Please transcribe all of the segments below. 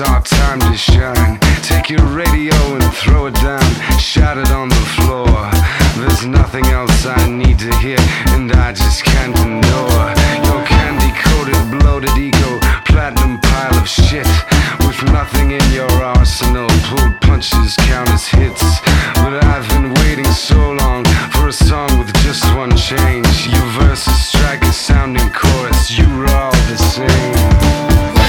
our time to shine. Take your radio and throw it down, shout it on the floor. There's nothing else I need to hear, and I just can't ignore your candy-coated, bloated ego, platinum pile of shit with nothing in your arsenal. Pulled punches count as hits, but I've been waiting so long for a song with just one change. Your verses strike a sounding chorus, you were all the same.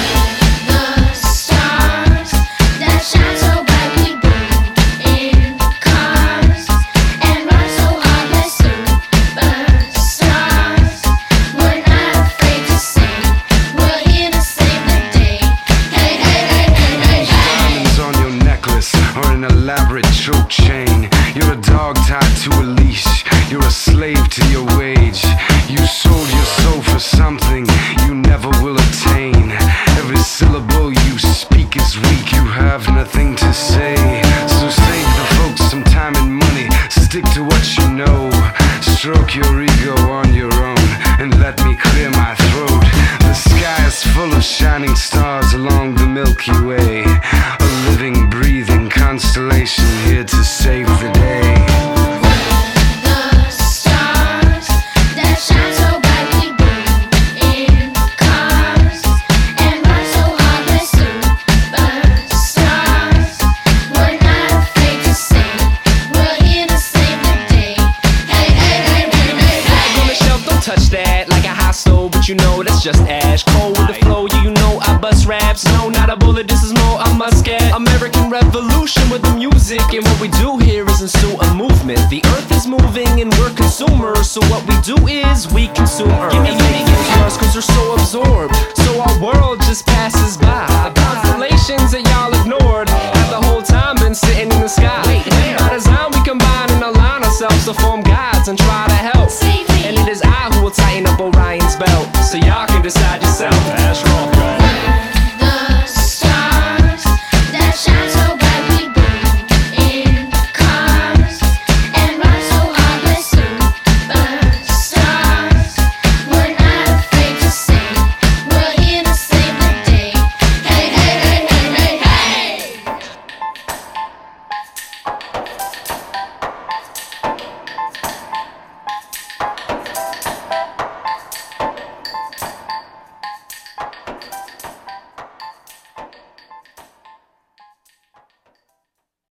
Elaborate choke chain. You're a dog tied to a leash. You're a slave to your wage. You sold your soul for something you never will attain. Every syllable you speak is weak. You have nothing to say. So save the folks some time and money. Stick to what you know. Stroke your ego on your own and let me clear my throat. The sky is full of shining stars along the Milky Way. A living, breathing constellation here to save the day. The stars that shine so brightly burn in cars and burn so hard they're superstars. We're not afraid to say we're here to save the day. Hey, hey, hey, hey, hey, hey. On the shelf, don't touch that like a hot stove, but you know that's just ash. Cold with the flow, yeah, you know I bust raps. No, not a bullet, this is more I must get. American Revolution with the music, and what we do here is ensue a movement. The earth is moving and we're consumers, so what we do is we consume earth. Give me yours, cause we're so absorbed, so our world just passes by. Constellations that y'all ignored have the whole time been sitting